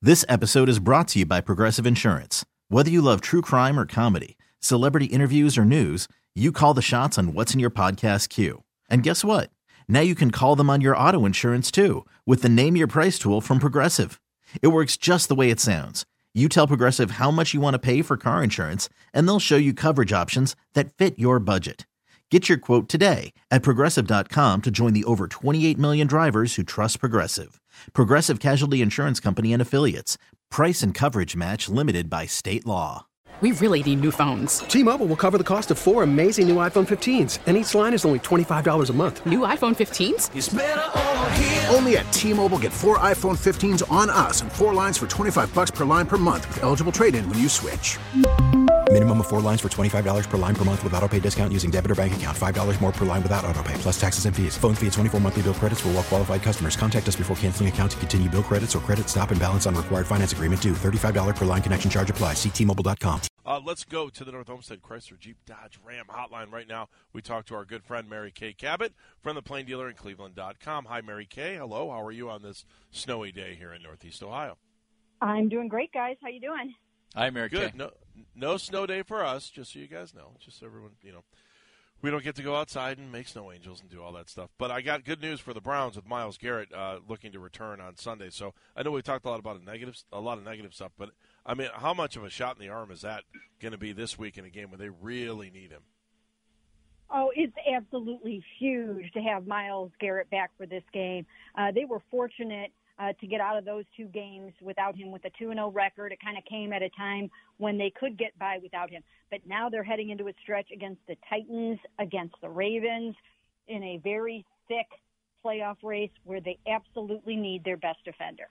This episode is brought to you by Progressive Insurance. Whether you love true crime or comedy, celebrity interviews or news, you call the shots on what's in your podcast queue. And guess what? Now you can call them on your auto insurance too with the Name Your Price tool from Progressive. It works just the way it sounds. You tell Progressive how much you want to pay for car insurance, and they'll show you coverage options that fit your budget. Get your quote today at Progressive.com to join the over 28 million drivers who trust Progressive. Progressive Casualty Insurance Company and Affiliates. Price and coverage match limited by state law. We really need new phones. T-Mobile will cover the cost of 4 amazing new iPhone 15s, and each line is only $25 a month. New iPhone 15s? It's better over here. Only at T-Mobile, get 4 iPhone 15s on us and 4 lines for $25 per line per month with eligible trade-in when you switch. Minimum of 4 lines for $25 per line per month with autopay discount using debit or bank account. $5 more per line without autopay, plus taxes and fees. Phone fee at 24 monthly bill credits for well-qualified customers. Contact us before canceling account to continue bill credits or credit stop and balance on required finance agreement due. $35 per line connection charge applies. See T-Mobile.com. Let's go to the North Olmsted Chrysler Jeep Dodge Ram hotline right now. We talk to our good friend Mary Kay Cabot from the Plain Dealer in Cleveland.com. Hi, Mary Kay. Hello. How are you on this snowy day here in Northeast Ohio? I'm doing great, guys. How you doing? Hi, Mary Kay. Good. No snow day for us, just so you guys know. Just so everyone, we don't get to go outside and make snow angels and do all that stuff. But I got good news for the Browns with Myles Garrett looking to return on Sunday. So I know we talked a lot of negative stuff, but I mean, how much of a shot in the arm is that going to be this week in a game where they really need him? Oh, it's absolutely huge to have Myles Garrett back for this game. They were fortunate to get out of those 2 games without him with a 2-0 record. It kind of came at a time when they could get by without him. But now they're heading into a stretch against the Titans, against the Ravens, in a very thick playoff race where they absolutely need their best defender.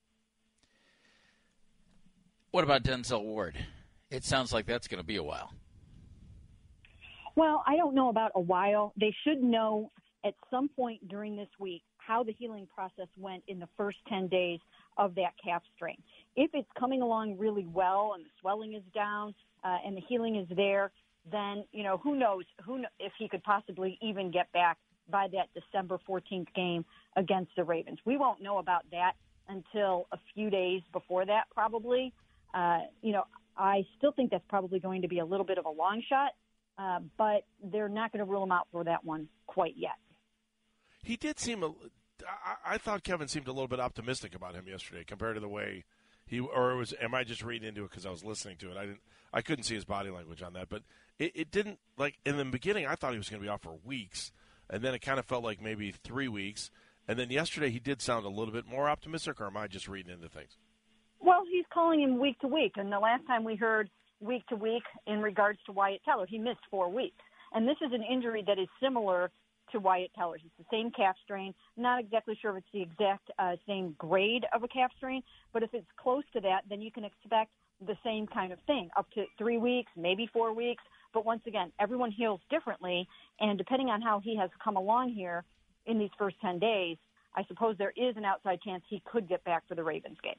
What about Denzel Ward? It sounds like that's going to be a while. Well, I don't know about a while. They should know at some point during this week how the healing process went in the first 10 days of that calf strain. If it's coming along really well and the swelling is down and the healing is there, then, who knows if he could possibly even get back by that December 14th game against the Ravens. We won't know about that until a few days before that, probably. I still think that's probably going to be a little bit of a long shot, but they're not going to rule him out for that one quite yet. He did seem I thought Kevin seemed a little bit optimistic about him yesterday compared to the way am I just reading into it because I was listening to it? I couldn't see his body language on that, but it didn't, like, in the beginning I thought he was going to be off for weeks, and then it kind of felt like maybe 3 weeks, and then yesterday he did sound a little bit more optimistic, or am I just reading into things? Well, he's calling him week to week, and the last time we heard week to week in regards to Wyatt Teller, he missed 4 weeks. And this is an injury that is similar to Wyatt Teller's. It's the same calf strain. Not exactly sure if it's the exact same grade of a calf strain, but if it's close to that, then you can expect the same kind of thing, up to 3 weeks, maybe 4 weeks. But once again, everyone heals differently, and depending on how he has come along here in these first 10 days, I suppose there is an outside chance he could get back for the Ravens game.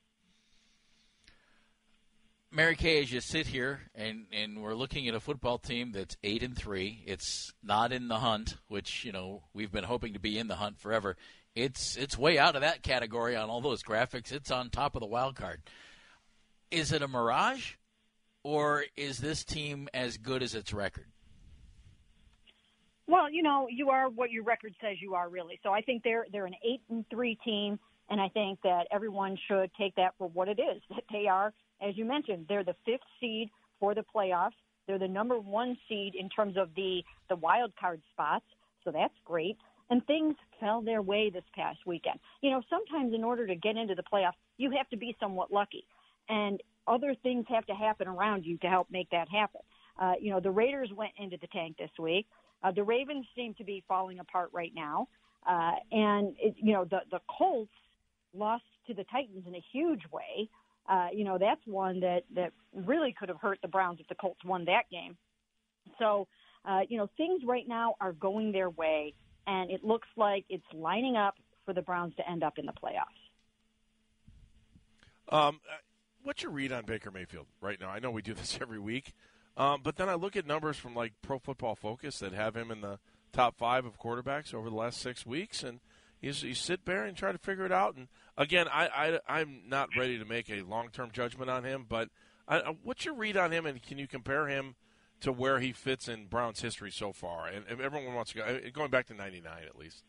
Mary Kay, as you sit here and we're looking at a football team that's 8-3, it's not in the hunt, which we've been hoping to be in the hunt forever. It's way out of that category on all those graphics. It's on top of the wild card. Is it a mirage, or is this team as good as its record? Well, you are what your record says you are, really. So I think they're an 8-3 team, and I think that everyone should take that for what it is. That they are, as you mentioned, they're the 5th seed for the playoffs. They're the number 1 seed in terms of the wild card spots, so that's great. And things fell their way this past weekend. Sometimes in order to get into the playoffs, you have to be somewhat lucky, and other things have to happen around you to help make that happen. The Raiders went into the tank this week. The Ravens seem to be falling apart right now, and the Colts lost to the Titans in a huge way. That's one that really could have hurt the Browns if the Colts won that game. So, things right now are going their way, and it looks like it's lining up for the Browns to end up in the playoffs. What's your read on Baker Mayfield right now? I know we do this every week, but then I look at numbers from like Pro Football Focus that have him in the top 5 of quarterbacks over the last 6 weeks, and You sit there and try to figure it out. And again, I'm not ready to make a long-term judgment on him, but what's your read on him, and can you compare him to where he fits in Browns history so far? And everyone wants to go going back to '99 at least.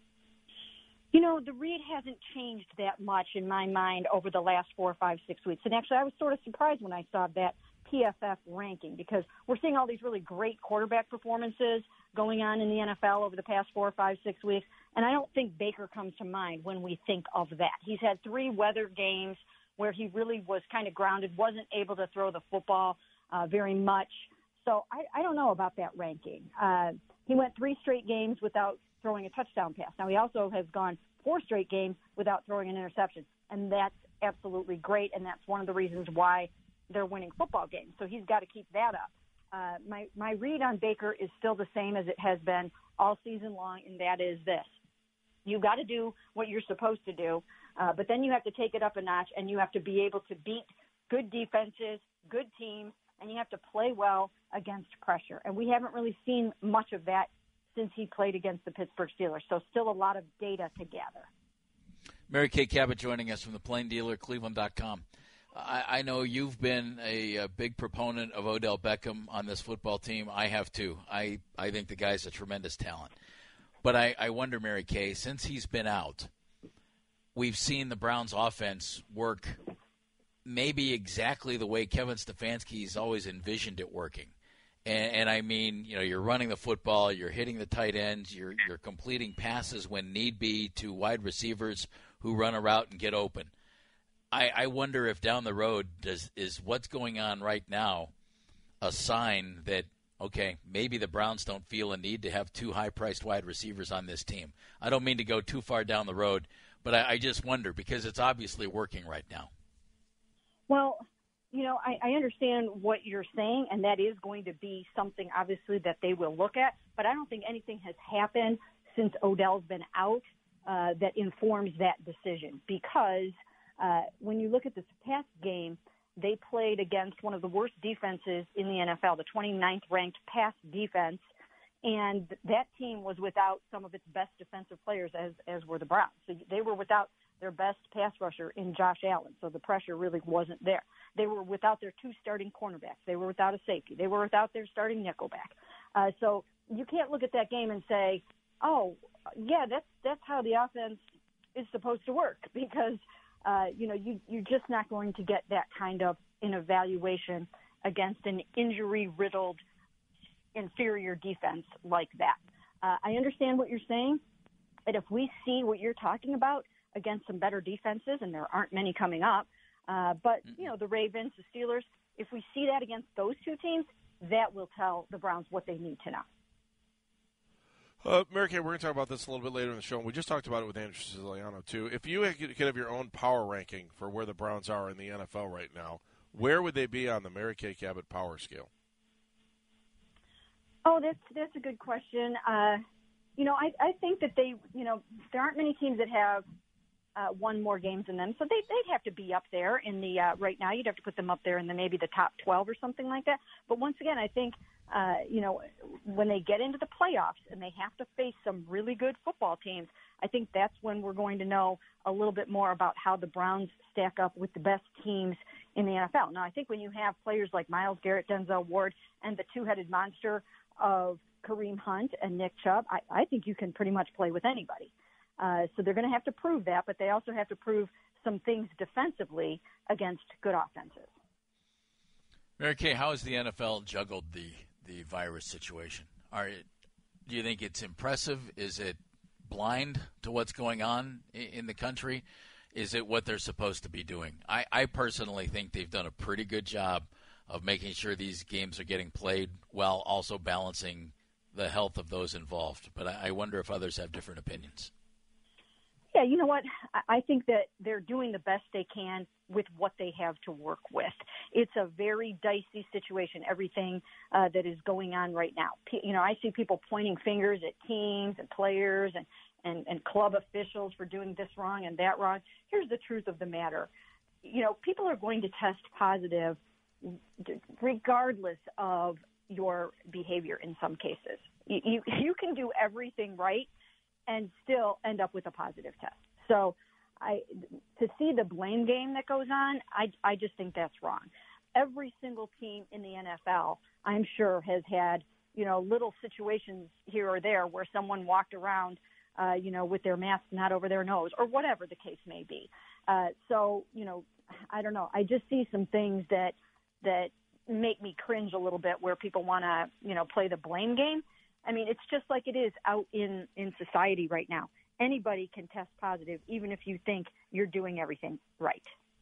The read hasn't changed that much in my mind over the last 4, 5, 6 weeks. And actually, I was sort of surprised when I saw that PFF ranking, because we're seeing all these really great quarterback performances going on in the NFL over the past 4, 5, 6 weeks. And I don't think Baker comes to mind when we think of that. He's had 3 weather games where he really was kind of grounded, wasn't able to throw the football very much. So I don't know about that ranking. He went 3 straight games without throwing a touchdown pass. Now, he also has gone 4 straight games without throwing an interception, and that's absolutely great, and that's one of the reasons why they're winning football games. So he's got to keep that up. My read on Baker is still the same as it has been all season long, and that is this. You got to do what you're supposed to do, but then you have to take it up a notch, and you have to be able to beat good defenses, good teams, and you have to play well against pressure. And we haven't really seen much of that since he played against the Pittsburgh Steelers. So still a lot of data to gather. Mary Kay Cabot joining us from the Plain Dealer, Cleveland.com. I know you've been a big proponent of Odell Beckham on this football team. I have too. I think the guy's a tremendous talent. But I wonder, Mary Kay, since he's been out, we've seen the Browns offense work maybe exactly the way Kevin Stefanski's always envisioned it working. And I mean, you're running the football, you're hitting the tight ends, you're completing passes when need be to wide receivers who run a route and get open. I wonder if down the road is what's going on right now a sign that, okay, maybe the Browns don't feel a need to have 2 high-priced wide receivers on this team. I don't mean to go too far down the road, but I just wonder because it's obviously working right now. Well, I understand what you're saying, and that is going to be something, obviously, that they will look at. But I don't think anything has happened since Odell's been out that informs that decision. Because when you look at this past game, they played against one of the worst defenses in the NFL, the 29th ranked pass defense, and that team was without some of its best defensive players, as were the Browns. So they were without their best pass rusher in Josh Allen, so the pressure really wasn't there. They were without their 2 starting cornerbacks. They were without a safety. They were without their starting nickelback. So you can't look at that game and say, oh, yeah, that's how the offense is supposed to work, because you're just not going to get that kind of an evaluation against an injury-riddled inferior defense like that. I understand what you're saying, but if we see what you're talking about against some better defenses, and there aren't many coming up, but the Ravens, the Steelers, if we see that against those 2 teams, that will tell the Browns what they need to know. Mary Kay, we're going to talk about this a little bit later in the show. We just talked about it with Andrew Siciliano, too. If you could have your own power ranking for where the Browns are in the NFL right now, where would they be on the Mary Kay Cabot power scale? Oh, that's a good question. I think that there aren't many teams that have won more games than them, so they'd have to be up there in the right now. You'd have to put them up there in maybe the top 12 or something like that. But once again, I think when they get into the playoffs and they have to face some really good football teams, I think that's when we're going to know a little bit more about how the Browns stack up with the best teams in the NFL. Now, I think when you have players like Myles Garrett, Denzel Ward, and the 2-headed monster of Kareem Hunt and Nick Chubb, I think you can pretty much play with anybody. So they're going to have to prove that, but they also have to prove some things defensively against good offenses. Mary Kay, how has the NFL juggled the virus situation? Do you think it's impressive? Is it blind to what's going on in the country? Is it what they're supposed to be doing? I personally think they've done a pretty good job of making sure these games are getting played while also balancing the health of those involved. But I wonder if others have different opinions. Yeah, you know what? I think that they're doing the best they can with what they have to work with. It's a very dicey situation, everything that is going on right now. I see people pointing fingers at teams and players and club officials for doing this wrong and that wrong. Here's the truth of the matter. People are going to test positive regardless of your behavior in some cases. You can do everything right, and still end up with a positive test. So to see the blame game that goes on, I just think that's wrong. Every single team in the NFL, I'm sure, has had, little situations here or there where someone walked around, with their mask not over their nose or whatever the case may be. So, I don't know. I just see some things that make me cringe a little bit where people want to, play the blame game. I mean, it's just like it is out in society right now. Anybody can test positive, even if you think you're doing everything right.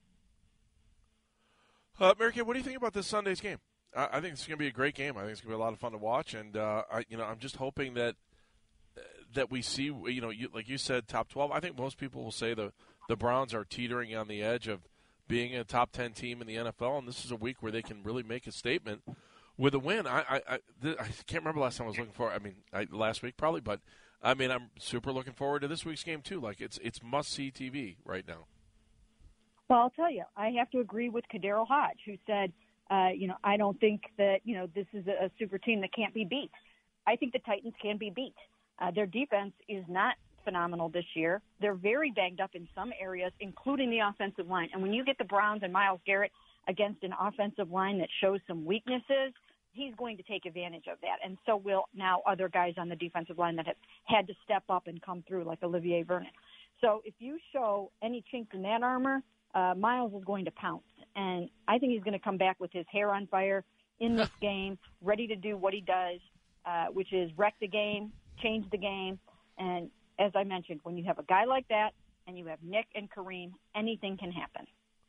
Mary Kay, what do you think about this Sunday's game? I think it's going to be a great game. I think it's going to be a lot of fun to watch, and I'm just hoping that we see, like you said, top 12. I think most people will say the Browns are teetering on the edge of being a top 10 team in the NFL, and this is a week where they can really make a statement with a win. I can't remember last time I was looking for. Last week probably, but I'm super looking forward to this week's game too. Like it's must-see TV right now. Well, I'll tell you, I have to agree with Kadero Hodge, who said, I don't think that, this is a super team that can't be beat. I think the Titans can be beat. Their defense is not phenomenal this year. They're very banged up in some areas, including the offensive line. And when you get the Browns and Myles Garrett against an offensive line that shows some weaknesses, he's going to take advantage of that. And so will now other guys on the defensive line that have had to step up and come through, like Olivier Vernon. So if you show any chinks in that armor, Myles is going to pounce. And I think he's going to come back with his hair on fire in this game, ready to do what he does, which is wreck the game, change the game. And as I mentioned, when you have a guy like that and you have Nick and Kareem, anything can happen.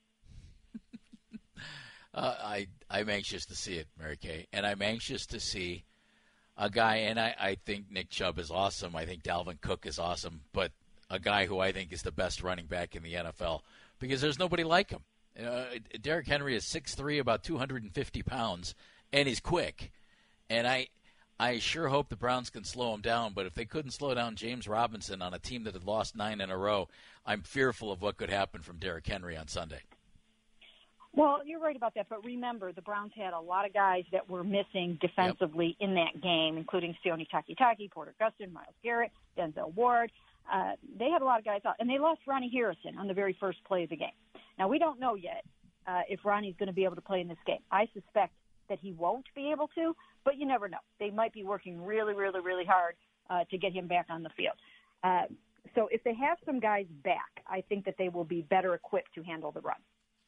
I'm anxious to see it, Mary Kay. And I'm anxious to see a guy, and I think Nick Chubb is awesome. I think Dalvin Cook is awesome. But a guy who I think is the best running back in the NFL because there's nobody like him. Derrick Henry is 6'3", about 250 pounds, and he's quick. And I sure hope the Browns can slow him down, but if they couldn't slow down James Robinson on a team that had lost 9 in a row, I'm fearful of what could happen from Derrick Henry on Sunday. Well, you're right about that, but remember, the Browns had a lot of guys that were missing defensively in that game, including Sione Takitaki, Porter Gustin, Myles Garrett, Denzel Ward. They had a lot of guys out, and they lost Ronnie Harrison on the very first play of the game. Now, we don't know yet if Ronnie's going to be able to play in this game. I suspect that he won't be able to, but you never know. They might be working really, really, really hard to get him back on the field. So if they have some guys back, I think that they will be better equipped to handle the run.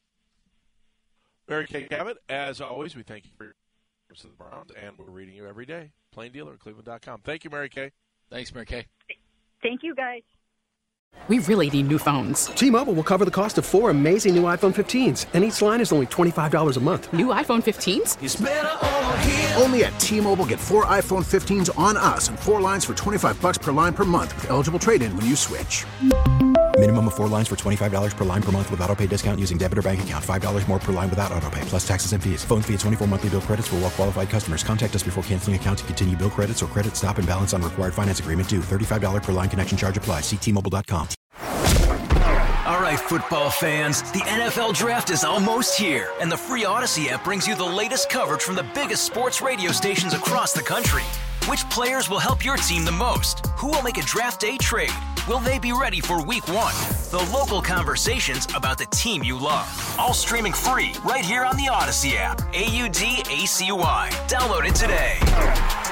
Mary Kay Cabot, as always, we thank you for your service to the Browns, and we're reading you every day. Plain Dealer at Cleveland.com. Thank you, Mary Kay. Thanks, Mary Kay. Thank you, guys. We really need new phones. T-Mobile will cover the cost of 4 amazing new iPhone 15s, and each line is only $25 a month. New iPhone 15s? It's better over here. Only at T-Mobile, get 4 iPhone 15s on us and 4 lines for $25 per line per month with eligible trade-in when you switch. Minimum of 4 lines for $25 per line per month with autopay discount using debit or bank account. $5 more per line without autopay, plus taxes and fees. Phone fee at 24 monthly bill credits for well-qualified customers. Contact us before canceling account to continue bill credits or credit stop and balance on required finance agreement due. $35 per line connection charge applies. See T-Mobile.com. All right, football fans, the NFL Draft is almost here, and the free Odyssey app brings you the latest coverage from the biggest sports radio stations across the country. Which players will help your team the most? Who will make a draft day trade? Will they be ready for Week 1? The local conversations about the team you love. All streaming free right here on the Odyssey app. AUDACY. Download it today.